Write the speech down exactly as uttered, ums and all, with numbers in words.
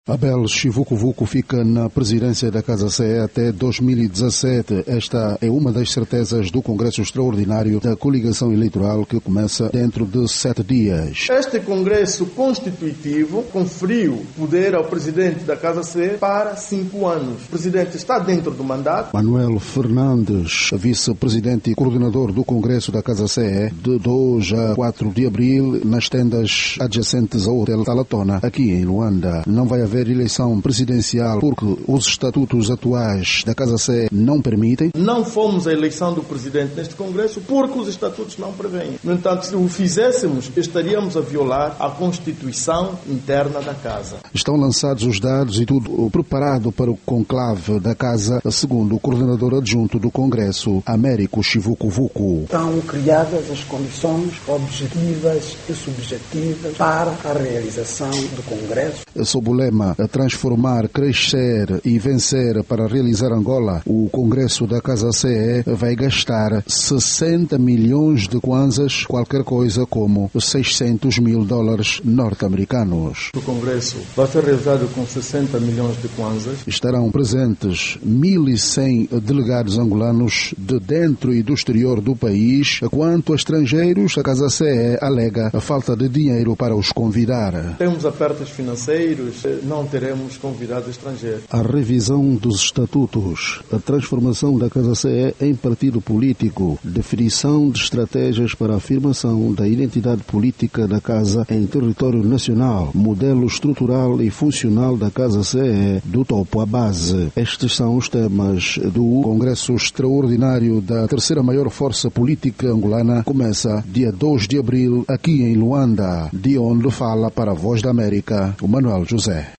Abel Chivucovuco fica na presidência da Casa C E até dois mil e dezassete. Esta é uma das certezas do Congresso Extraordinário da Coligação Eleitoral que começa dentro de sete dias. Este Congresso Constitutivo conferiu poder ao presidente da Casa C E para cinco anos. O presidente está dentro do mandato. Manuel Fernandes, vice-presidente e coordenador do Congresso da Casa C E, de dois a quatro de abril, nas tendas adjacentes ao Hotel Talatona, aqui em Luanda. Não vai haver eleição presidencial porque os estatutos atuais da Casa C E não permitem. Não fomos à eleição do presidente neste Congresso porque os estatutos não prevêem. No entanto, se o fizéssemos, estaríamos a violar a Constituição interna da Casa. Estão lançados os dados e tudo preparado para o conclave da Casa, segundo o coordenador adjunto do Congresso, Américo Chivucovuco. Estão criadas as condições objetivas e subjetivas para a realização do Congresso. Sob o lema a transformar, crescer e vencer para realizar Angola, o Congresso da Casa C E vai gastar sessenta milhões de kwanzas, qualquer coisa como seiscentos mil dólares norte-americanos. O Congresso vai ser realizado com sessenta milhões de kwanzas. Estarão presentes mil e cem delegados angolanos de dentro e do exterior do país. Quanto a estrangeiros, a Casa C E alega a falta de dinheiro para os convidar. Temos apertos financeiros, não teremos convidados estrangeiros. A revisão dos estatutos, a transformação da Casa C E em partido político, definição de estratégias para a afirmação da identidade política da Casa em território nacional, modelo estrutural e funcional da Casa C E do topo à base. Estes são os temas do Congresso Extraordinário da terceira maior força política angolana. Começa dia dois de abril aqui em Luanda, de onde fala para a Voz da América o Manuel José.